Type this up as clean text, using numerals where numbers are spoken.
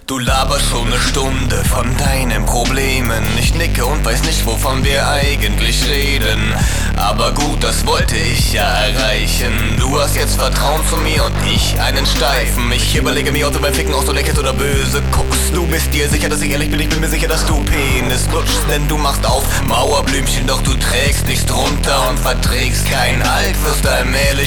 Du laberst schon eine Stunde von deinen Problemen. Ich nicke und weiß nicht, wovon wir eigentlich reden. Aber gut, das wollte ich ja erreichen. Du hast jetzt Vertrauen zu mir und ich einen Steifen. Ich überlege mir, ob du beim Ficken auch so nett oder böse guckst. Du bist dir sicher, dass ich ehrlich bin? Ich bin mir sicher, dass du Penis lutschst. Denn du machst auf Mauerblümchen, doch du trägst nichts drunter und verträgst keinen Halt. Wirst allmählich